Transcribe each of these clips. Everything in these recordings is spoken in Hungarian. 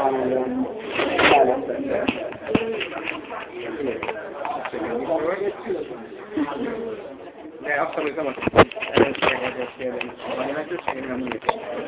De azt mondom, hogy nem az először kérdezni. Van jelentőség, nem úgy.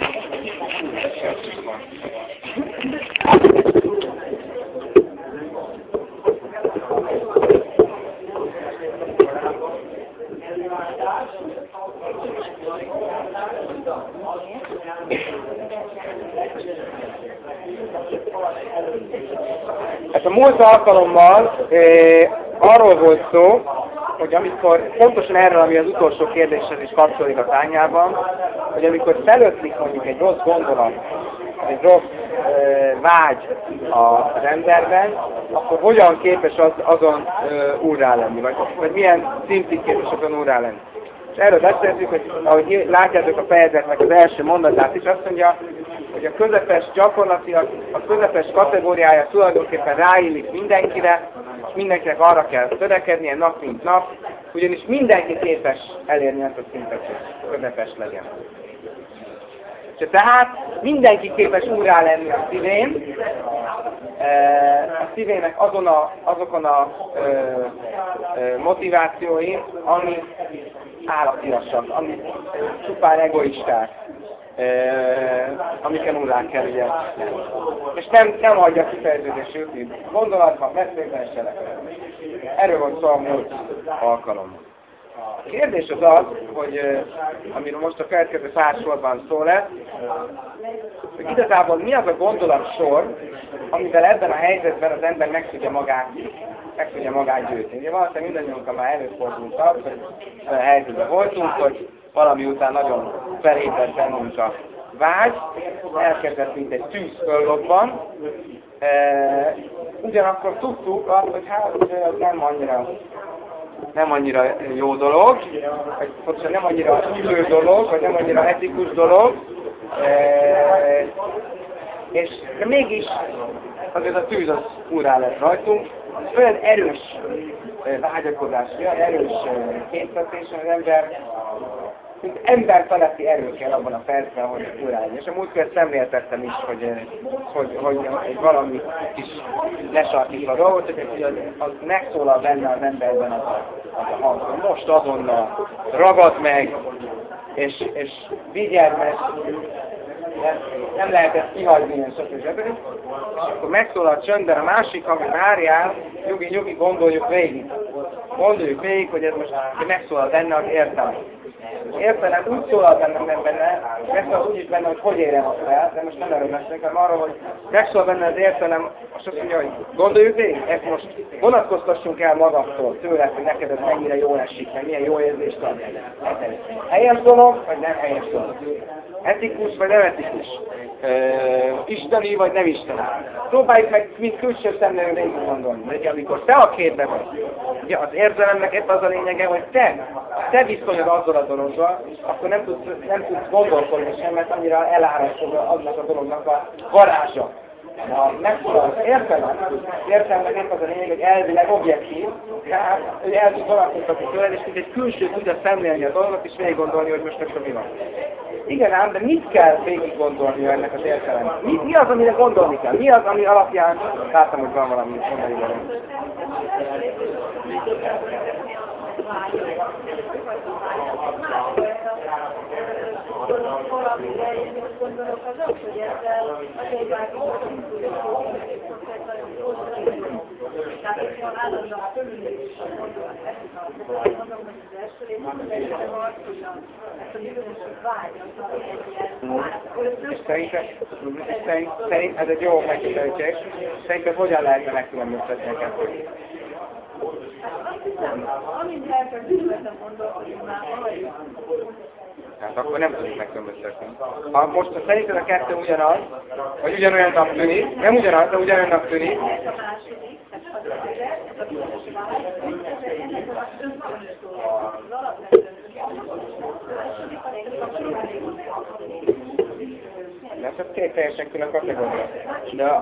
Hát a múlt alkalommal arról volt szó, hogy amikor, pontosan erről, ami az utolsó kérdéshez is kapcsolódik a tányában, hogy amikor felötlik mondjuk egy rossz gondolat, egy rossz vágy az emberben, akkor hogyan képes azon úrrá lenni, vagy milyen szintig képes azon úrrá lenni. És erről beszéltük, hogy ahogy látjátok a fejezetnek az első mondatát is, azt mondja, hogy a közepes gyakorlatilag, a közepes kategóriája tulajdonképpen ráillik mindenkire, és mindenkinek arra kell törekednie nap mint nap, ugyanis mindenki képes elérni ezt a szintet, hogy közepes legyen. És tehát mindenki képes úrrá lenni a szívének azokon a motivációi, ami állatiasak, ami csupán egoisták, amiken úrrá kell ugye. És nem hagyja kifejeződést jutni gondolatban, beszélben és cselekedetben. Erről van szó a múlt alkalommal. A kérdés az, hogy amiről most a következő pár sorban szó lesz, hogy igazából mi az a gondolatsor, amivel ebben a helyzetben az ember meg tudja magát győzni. Ugye valószínűleg mindannyiunkkal már előfordult az, hogy olyan helyzetben voltunk, hogy valami után nagyon felébredt bennünk a vágy, elkezdett mint egy tűz föllobban, ugyanakkor tudtuk azt, hogy hát ez nem annyira jó dolog, vagy pontosan nem annyira illő dolog, vagy nem annyira etikus dolog, és de mégis azért a tűz az úrrá lett rajtunk, olyan erős vágyakozás, olyan erős készítés, az ember, mint emberfeletti erő kell abban a percben, hogy úrrá legyen. És a múltkor szemléltettem is, hogy valami kis lesarkítva a dolgot, hogy az megszólal benne az emberben az a hang, hogy most azonnal ragad meg, és vigyázz, nem lehet ezt kihagyni ilyen stb. És akkor megszólal csöndben a másik, ami várjál, nyugi, gondoljuk végig. Gondoljuk végig, hogy ez most megszólal benne az értelem. Értelem úgy szólal benne, megszólal úgy is benne, hogy érem azt fel, de most nem erről beszélünk, hanem arról, hogy megszólal benne az értelem, azt mondja, hogy gondoljuk végig, ezt most vonatkoztassunk el magamtól, tőled, hogy neked ez mennyire jól esik, meg milyen jó érzést ad. Helyes dolog, vagy nem helyes dolog? Etikus, vagy nem etikus? Isteni, vagy nem isteni? Próbáljuk meg, mint külső szemlélő végig gondolni. De amikor te a képbe vagy, ugye az érzelemnek épp az a lényege, hogy te viszonyod azzal a dologgal, akkor nem tudsz gondolkodni sem, mert annyira elárasztod annak a dolognak a varázsa. Megszólal az értelmek épp az a lényeg, hogy elvileg objektív, tehát hogy el tud vonatkoztatni tőled, és mint egy külső tudja szemlélni a dolgot, és végig gondolni, hogy most akkor mi van. Igen ám, de mit kell végig gondolni ennek az értelemnek? Mi az, amire gondolni kell? Mi az, ami alapján láttam, hogy van valami mondani valami? Valamire én most gondolok az, hogy ezzel azért már tehát, hogyha állandóan fölülés a gondolat, ezt mondom, hogy az első rész, de harcosan, ezt a bizonyos vágyat, Szerint ez egy jó megközelítés. Szerinted hogyan lehetne megkülönböztetni a kettőt? Azt hiszem, amint elkezdődtem gondolkodni már valahogy. Hát akkor nem tudjuk megkülönböztetni. Ha most szerinted a kettő ugyanaz, vagy ugyanolyannak tűnik, nem ugyanaz, de ugyanolyannak tűnik. De ez két teljesen külön kategória. De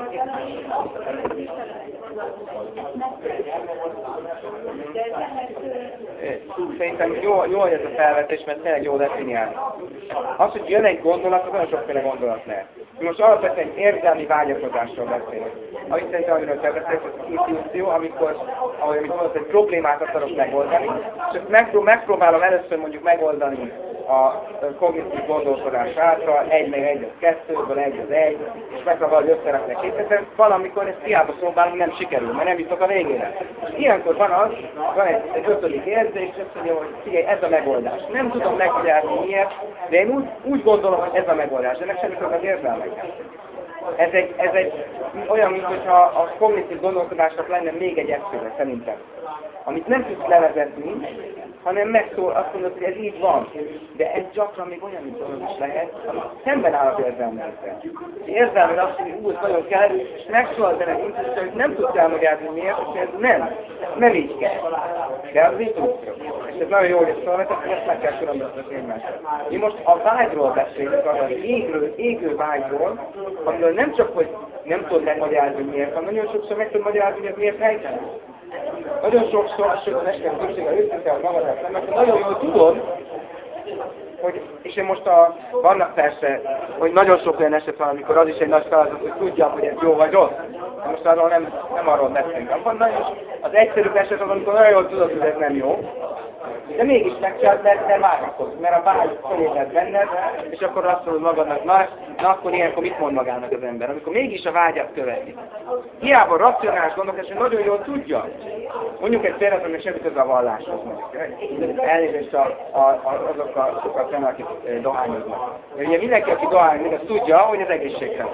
szerintem jó ez a felvetés, mert tényleg jó definiálni. Az, hogy jön egy gondolat, az nagyon sokféle gondolat lehet. Most alapvetően érzelmi vágyakozásról beszélek. Ahogy szerintem, amiről te beszélsz, az intuíció, amikor, ahogy mondod, egy problémát akarok megoldani, és ezt megpróbálom először mondjuk megoldani a kognitív gondolkodás által, 1 meg 1 az 2-ből 1 az 1, és megpróbálom összerakni a képet, valamikor ezt hiába próbálom, nem sikerül, mert nem jutok a végére. És ilyenkor van egy ötödik érzés, és azt mondja, hogy figyelj, ez a megoldás. Nem tudom megmagyarázni miért, de én úgy gondolom, hogy ez a megoldás. Ennek semmi köze az érzelmekkel. Ez egy olyan, mintha a kognitív gondolkodásnak lenne még egy eszköze, szerintem. Amit nem tudsz levezetni, hanem megszól, azt mondod, hogy ez így van. De ez gyakran még olyan dolog is lehet, ami szemben áll az érzelmekkel. Érzelmen azt mondja, hogy nagyon kell, és megszólal benne az intuíció, hogy nem tudsz elmagyarázni miért, és ez nem így kell. De az intuíció. És ez nagyon jó, hogy ezt szólvetek, ezt meg kell különböztetni egymással. Mi most a vágyról beszélünk, az égő vágyról, amiről nem csak, hogy nem tudod megmagyarázni miért, hanem nagyon sokszor meg tudod magyarázni, hogy ez miért helytelen. Nagyon sokszor, sőt a nestem többséggel őszinte a magadat nem, mert nagyon jól tudod, hogy, és én most vannak persze, hogy nagyon sok olyan eset van, amikor az is egy nagy feladat, hogy tudjam, hogy ez jó vagy rossz. Most arról nem arról beszélünk. Van nagyon az egyszerűbb eset az, amikor nagyon jól tudod, hogy ez nem jó, de mégis megcsinálod, mert várakozz, mert a vágy fölébred benned, és akkor azt mondod magadnak, na akkor ilyenkor mit mond magának az ember, amikor mégis a vágyat követi. Hiába racionális gondolkodás, hogy nagyon jól tudja. Mondjuk egy példát, hogy semmi köze a valláshoz mondjuk. Elnézést azokkal szemben, akik dohányoznak. Ugye mindenki, aki dohányozik, az tudja, hogy az egészségtelen.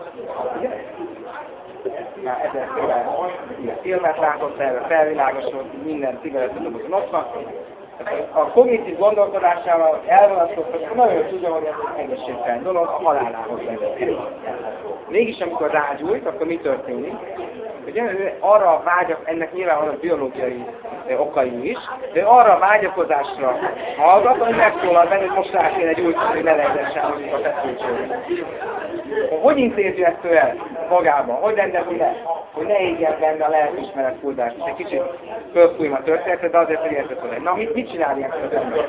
Már 1000-féle filmet látott erre, felvilágosult, minden cigarettadobozon ott van. A kognitív gondolkodásával elvonatkoztatva hogy nagyon tudja, hogy ez egy egészségtelen dolog, a halálához vezet. Mégis amikor rágyújt, akkor mi történik? Ugye ő arra a vágyak, ennek nyilván van a biológiai okai is, de arra a vágyakozásra hallgat, hogy megszólal benne, hogy most rá kéne gyújtani, hogy ne lehessen a feszültségre. Hogy intézi ezt ő el magában? Hogy rendezi le? Hogy ne égjen benne a lelkiismeret fuldást. És egy kicsit fölfújom a történetet, de azért, hogy érted hozzá. Na, mit csinál ilyen az ember?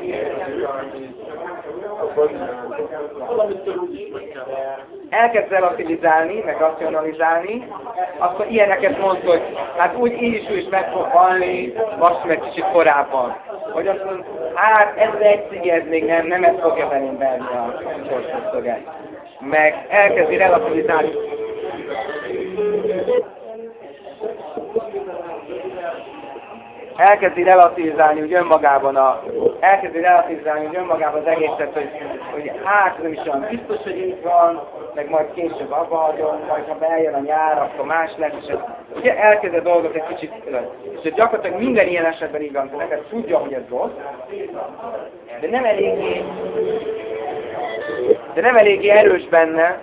Elkezd relativizálni, meg racionalizálni, akkor ilyeneket mond, hogy hát úgy így is meg fog halni, maximum egy kicsit korábban. Hogy azt mondja, hát ez egy cigi, ez még nem ezt fogja belém verni a sorsosszöget. Meg elkezdi relativizálni. Elkezdi relativizálni úgy önmagában az egészet, hogy hát nem is olyan biztos, hogy így van, meg majd később abba hagyom, majd ha bejön a nyár, akkor más lesz, és ugye elkezd a dolgot egy kicsit, és gyakorlatilag minden ilyen esetben így van, neked tudja, hogy ez rossz, de nem eléggé erős benne,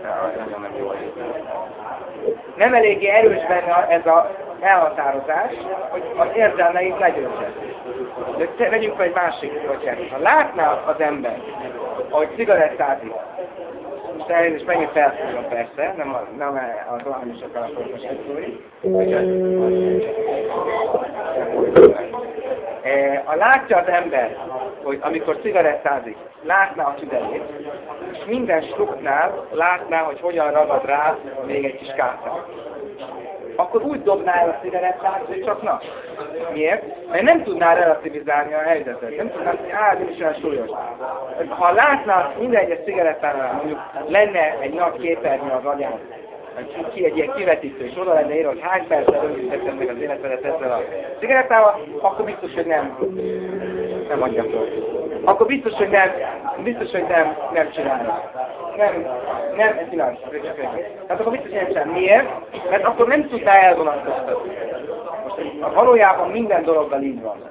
ez a elhatározás, hogy az érzelmeit legyőzze. De vegyünk fel egy másik bocsánat. Ha látná az ember, ahogy cigarettázik, és elnézést megint felszólom persze, nem a dohányosokkal akarok most elszólni. Ha látja az ember, hogy amikor cigarettázik, látná a tüdelét, és minden sluknál látná, hogy hogyan ragad rá még egy kis kártya. Akkor úgy dobná el a cigarettát, hogy csak na. Miért? Mert nem tudná relativizálni a helyzetet. Nem tudná, hogy nem is olyan súlyos. Ha látná minden egyes cigarettánál, mondjuk lenne egy nagy képernyő az agyán, egy ilyen kivetítő, és oda lenne írva, hogy hány perccel rögzítettem meg az életedet ezzel a cigarettával, akkor biztos, hogy nem adja fel. Akkor biztos, hogy nem csinálja. Nem csinálja. Tehát akkor biztos, hogy nem csinálja. Miért? Mert akkor nem tudná elvonatkoztatni. Most valójában minden dologgal így van.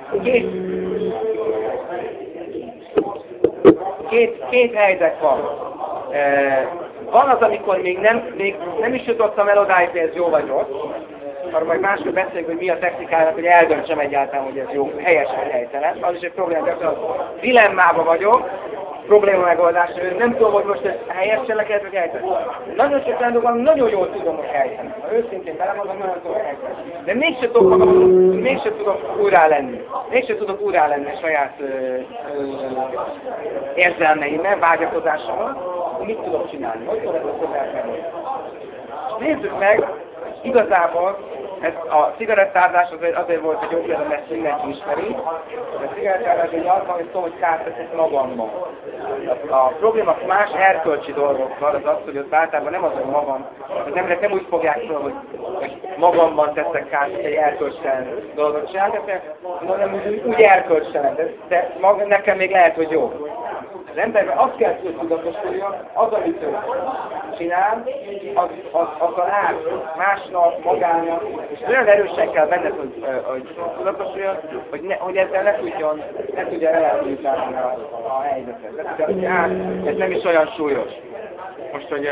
Két helyzet van. Van az, amikor még nem is jutottam el odáig, hogy ez jó vagy rossz. Arra majd máskor beszéljük, hogy mi a technikának, hogy eldöntsem egyáltalán, hogy ez jó, helyes vagy helytelen. Az is egy probléma, gyakran problémában vagyok, probléma megoldás, nem tudom, hogy most ez helyes cselekedet, vagy helytelen. Nagyon sok rendben nagyon jól tudom, hogy helytelen. Ha őszintén belemondom, nagyon tudom, hogy helytelen. De mégsem tudok úrrá lenni. Mégsem tudok úrrá lenni a saját érzelmeimmel, vágyakozásommal. akkor mit tudok csinálni? Hogy tudok ezt elfelelni? Nézzük meg, igazából ez a cigarettázás azért volt, hogy jobb legyen, ezt mindenki ismeri. A cigarettázás egy az, amit szó, hogy kárt teszek magamban. A probléma más erkölcsi dolgokkal az az, hogy az általában nem az, hogy magam. Az emberek nem úgy fogják fel, hogy magamban teszek kárt, hogy egy erkölcstelen dolgot csinálok, hanem úgy erkölcstelen, de nekem még lehet, hogy jó. Az emberben azt kell tudatosuljon, az, amit ő csinál, az át másnak, magának, és olyan erősen kell benne, hogy tudatosuljon, hogy ezzel ne tudja relativizálni a helyzetet. Ez nem is olyan súlyos. Most, hogy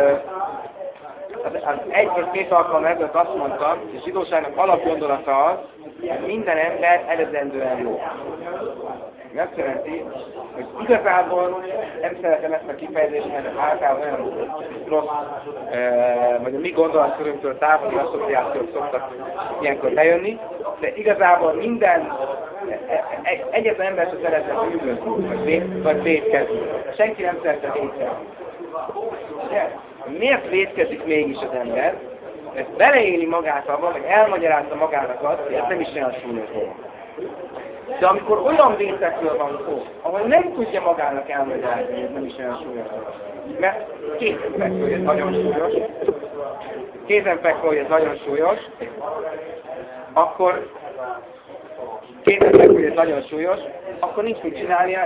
az 1/2 alkalom ebből azt mondtam, hogy a zsidóságnak alapgondolata az, hogy minden ember eredendően jó. Azt jelenti, hogy igazából nem szeretem ezt a kifejezést, mert általában olyan rossz, vagy a mi gondolatkörünktől távoli asszociációk szoktak ilyenkor bejönni, de igazából minden, egyetlen ember sem szeretne bűnözni, vagy vétkezni. Senki nem szeretne vétkezni. Miért vétkezik mégis az ember? Mert beleéli magát abban, vagy elmagyarázza magának azt, hogy ez nem is olyan súlyos dolog. De amikor olyan vétekről van szó, ahol nem tudja magának elmagyarázni, hogy ez nem is olyan súlyos dolog. Mert kézenfekvő, hogy ez nagyon súlyos. Kézenfekvő, hogy ez nagyon súlyos. Akkor akkor nincs mit csinálnia,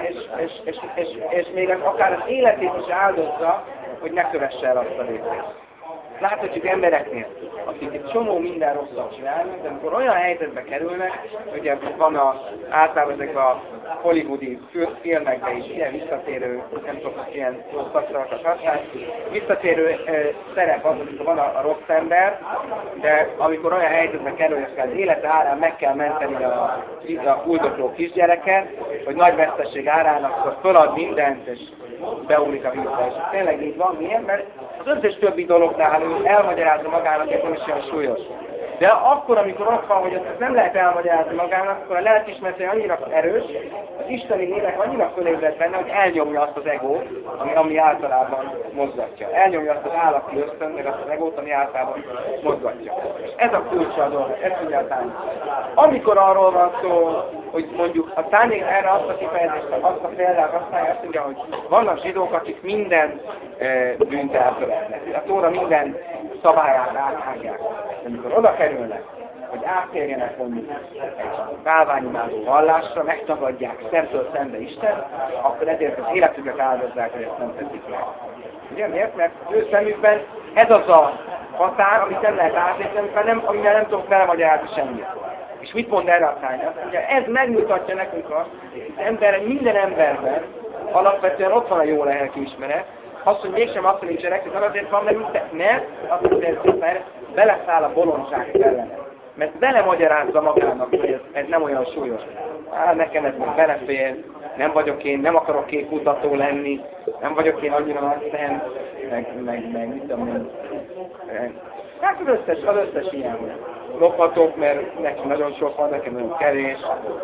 és még akár az életét is áldozza, hogy ne kövesse el azt a lépést. Láthatjuk embereknél, akik egy csomó minden rosszat csinálnak, de amikor olyan helyzetbe kerülnek, ugye van általában ezek a hollywoodi filmekben is ilyen visszatérő, nem tudok ilyen szakszerűeket használni, visszatérő szerep az, amikor van a rossz ember, de amikor olyan helyzetbe kerül, hogy az élete árán meg kell menteni a fuldokló kisgyereket, hogy nagy veszteség árán, akkor fölad mindent, és beugrik a vízbe. És tényleg így van, miért? Mert az összes többi dolognál elmagyarázza magának, ez nem is olyan súlyos. De akkor, amikor ott van, hogy ezt nem lehet elmagyarázni magának, akkor a lelkiismerete annyira erős, az isteni lélek annyira fölébred benne, hogy elnyomja azt az egót, ami általában mozgatja. Elnyomja azt az állati ösztön, meg azt az egót, ami általában mozgatja. És ez a kulcsa a dolog, ez tudja a tányék. Amikor arról van szó, hogy mondjuk a tányék erre azt a kifejezést, azt a példát használja, azt mondja, hogy vannak zsidók, akik minden bűnt elkövetnek. A Tóra minden szabályát áthágják. Amikor oda kerülnek, hogy áttérjenek mondjuk egy bálványimádó vallásra, megtagadják szemtől szembe Isten, akkor ezért az életüket áldozzák, hogy ezt nem teszik meg. Ugye miért? Mert ő szemükben ez az a határ, amit nem lehet átlépni, amivel nem tudok belemagyarázni semmit. És mit mond erre a tányra? Ugye ez megmutatja nekünk azt, hogy minden emberben alapvetően ott van a jó lelkiismeret, azt, hogy mégsem azt nincsenek, az azért van, mert azért beleszáll a bolondság ellene. Mert belemagyarázza magának, hogy ez nem olyan súlyos. Nekem ez még belefér, nem akarok képmutató lenni, nem vagyok én annyira nagy szent, meg mit tudom én. Hát az összes ilyen. Lophatok, mert nekem nagyon sok van, nekem nagyon kevés.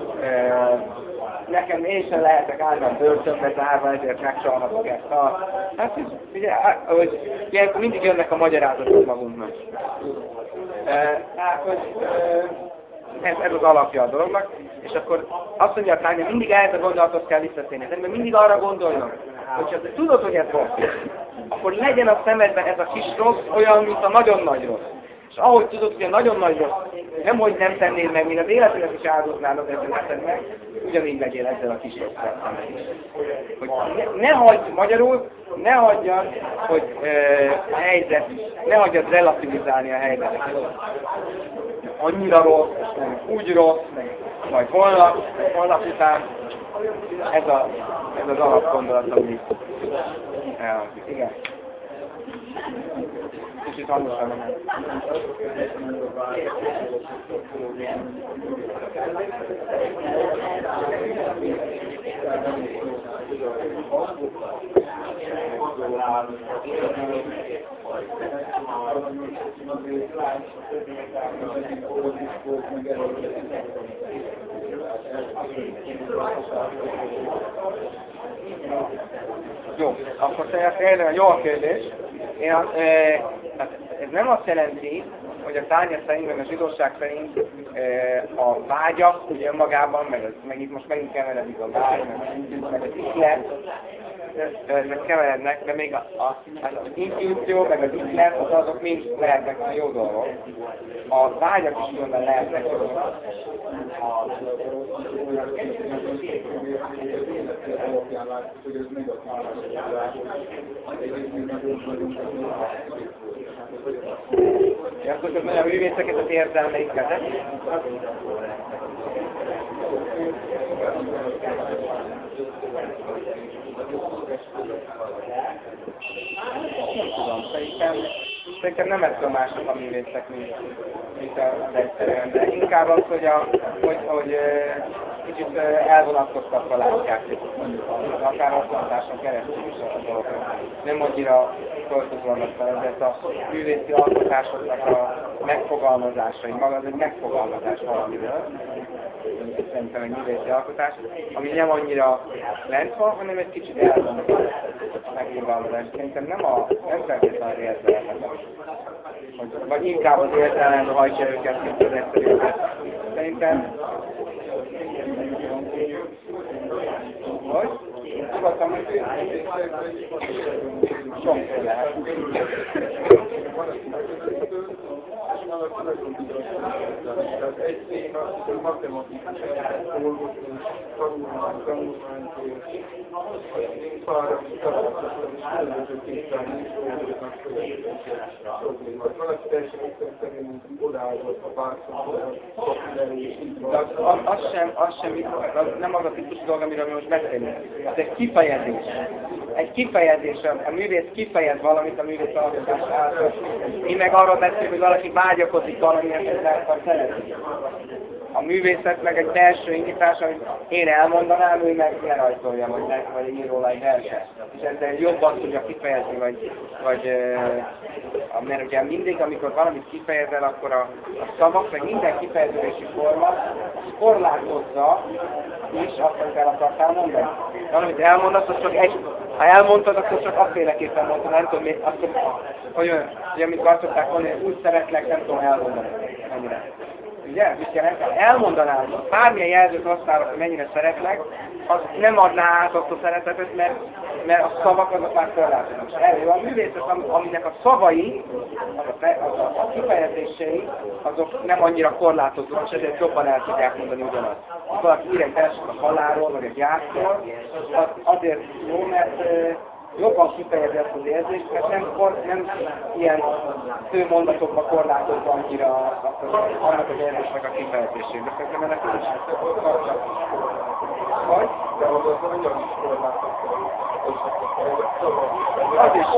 Nekem én sem lehetek állandóan börtönbe zárva, ezért megcsalhatok ezt. Hát ugye, ilyenkor mindig jönnek a magyarázatok magunknak. Hát, hogy ez az alapja a dolognak, és akkor azt mondja a tárgya, mindig ehhez a gondolatot kell visszatérni, mert mindig arra gondolnak, hogyha te tudod, hogy ez rossz, akkor legyen a szemedben ez a kis rossz olyan, mint a nagyon nagy rossz. És ahogy tudod, hogy a nagyon nagy rossz, nemhogy nem tennél meg, míg az életedet is áldoználod, ezzel ne tedd meg, ugyanígy legyél ezzel a kis rosszal szemben is. Hogy ne hagyd, magyarul, ne hagyjad, hogy ne hagyjad relativizálni a helyzetet. Annyira rossz, úgy rossz, majd holnap után, ez az alapgondolat, ami elhangzik. Igen. Kicsit hangosan. Jó, akkor szerintem jó a kérdés. Hát ez nem azt jelenti, hogy a tárgya szerint, meg a zsidóság szerint a vágyak ugye önmagában, meg itt most megint keveredik a vágy, meg az ihlet, ezek keverednek, de még az intuíció, meg az ihlet, azok mind lehetnek jó dolgok. A vágyak is különben lehetnek jó dolgok. Akkor csak a művészeket az érzelmeikkel, de? Nem tudom, szerintem nem ettől mások a művészek, mint az egyszerűen, de inkább az, hogy kicsit elvonatkoztatva látják, akár a hatáson keresztül is a dolgokat. Nem annyira költözően ezért a művészi alkotásoknak a megfogalmazásai, maga az egy megfogalmazás valamiről, szerintem egy művészi alkotás, ami nem annyira lent van, hanem egy kicsit elvonatkoztatva megfogalmazás. Szerintem nem feltétlenül érzelmet, vagy inkább az értelembe hajtja őket, mint az egyszerűeket. Szerintem hogy? Tudottam, hogy sokféle lehet. Az sem, nem az a típusú dolog, amiről mi most beszélünk. Az egy kifejezés. Egy kifejezés, a művész kifejez valamit a művész alkotás által. Mi meg arról beszélünk, hogy valaki vágyakozik valamilyen szeretni. A művészet meg egy belső indítás, amit én elmondanám, ő meg lerajzolja, vagy ír róla egy verset. És ezzel jobban tudja kifejezni, mert ugye mindig, amikor valamit kifejezel, akkor a szavak, meg minden kifejezési forma, az korlátozza is azt, amit el akartál mondani. Valamit elmondasz, az csak ha elmondtad, akkor csak afféleképpen mondtad, nem tudom, hogy amikor azt szokták mondani, hogy úgy szeretlek, nem tudom elmondani. Mennyire. Ugye? Mit jelent? Elmondanám, bármilyen jelzőt használok, hogy mennyire szeretlek, az nem adná át azt a szeretetet, mert a szavak azok már korlátoznak. És erről a művészet, aminek a szavai, a kifejezései, azok nem annyira korlátozóak, és ezért jobban el tudják mondani ugyanazt. Ha valaki ír egy verset a halálról, vagy a gyászról, az azért jó, mert jobban kifejezi azt az érzést, mert nem ilyen főmondatokba korlátozva annyira annak az érzésnek a kifejezését. De szerintem ennek is vagy? De az nagyon is korlátozva. Az is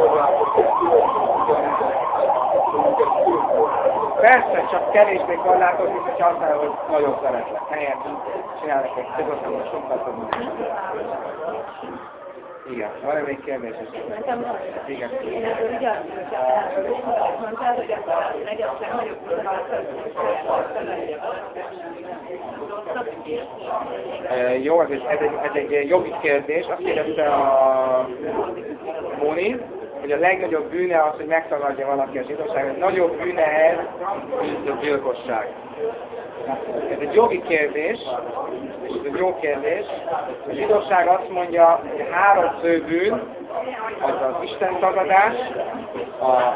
persze, csak kevésbé korlátozni, hogyha azt mondja, hogy nagyon szeretlek. Helyett csinálnak egy közöttem, sokkal több. Igen, van-e még kérdés? Nekem van. Igen. Én ebből ugye azt mondtál, hogy a legnagyobb jó, ez egy jogi kérdés. Azt kérdezte a Móni, hogy a legnagyobb bűne az, hogy megtagadja valaki a zsidóságot. Nagyobb bűne ez, mint a gyilkosság. Ez egy jogi kérdés, és ez egy jó kérdés. A zsidóság azt mondja, hogy 3 fő bűn, az az Isten tagadás, a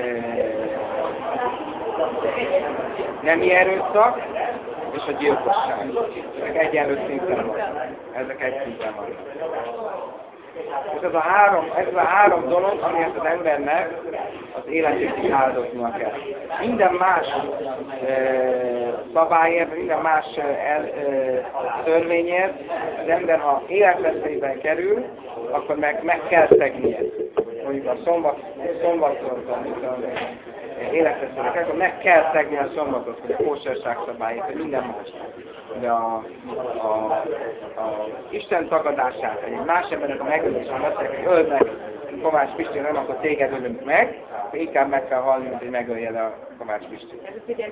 nemi erőszak és a gyilkosság. Ezek egyenlő szinten van. Ezek egy szinten van. És ez a három dolog, amiért az embernek az életét is áldoznia kell. Minden más szabályért, minden más törvényért az ember, ha életveszélyben kerül, akkor meg kell szegnie. Mondjuk a szombaton életveszélyben kerül, akkor meg kell szegni a szombatot, hogy a kóserság szabályért, vagy minden más. De a Isten tagadását, egy más embernek a megölésen beszélek, hogy öld meg, Kovács Pisti nem, akkor téged ölünk meg, inkább meg kell halni, mint hogy megöljed a Kovács Pisti.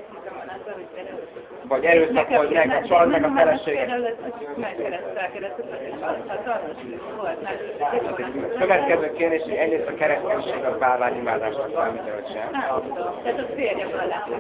Vagy erőszakold meg, vagy csald meg a feleséget. Következő kérdés, hogy egyrészt a kereszténység az bálványimádásnak számít, vagy sem. Tehát a férjem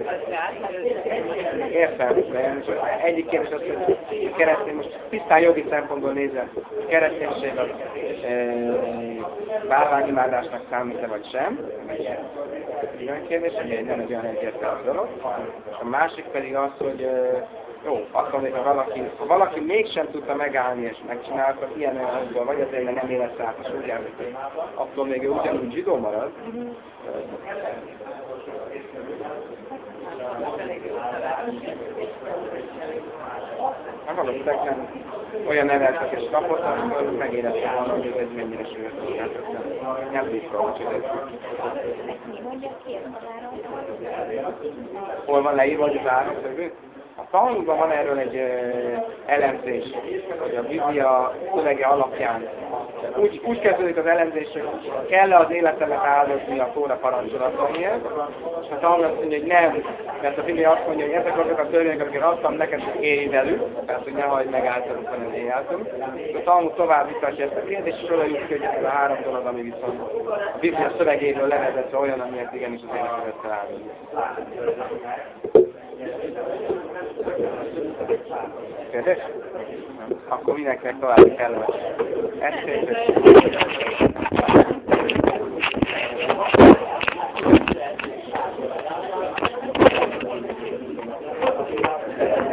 Értem, egyik kérdés az, hogy keresztény, most tisztán jogi szempontból nézve, kereszténység az bálványimádásnak számít-e vagy sem. Ilyen kérdés, hogy nem egy olyan egyértelmű dolog. A másik pedig az, hogy jó, azt mondjuk, ha valaki mégsem tudta megállni és megcsinálta, ilyen olyanból, vagy azért, mert nem élet át, és úgy elmondani, attól még ő ugyanúgy zsidó marad. Hát valószínűleg nem olyan neveltetés kapott, amikor megérezte volna, hogy ez mennyire súlyos. Nem biztos, hogy ez. Hol van leírva, hogy az árak szögő? A Talmudban van erről egy elemzés, hogy a Biblia szövege alapján. Úgy kezdődik az elemzés, hogy kell-e az életemet áldozni a Tóra parancsolataiért, és a Talmud azt mondja, hogy nem, mert a Biblia azt mondja, hogy ezek azok a törvények, amiket adtam neked, hogy élj velük, tehát hogy ne hagyd meg általunk, hanem élj általunk. A Talmud tovább vitatja ezt a kérdést, és oda jut ki, hogy ez a három dolog, ami viszont a Biblia szövegéből levezetve olyan, amiért igenis az életemet kell áldozni. Kérdés? Akkor mindenkinek további kellemes. Ezt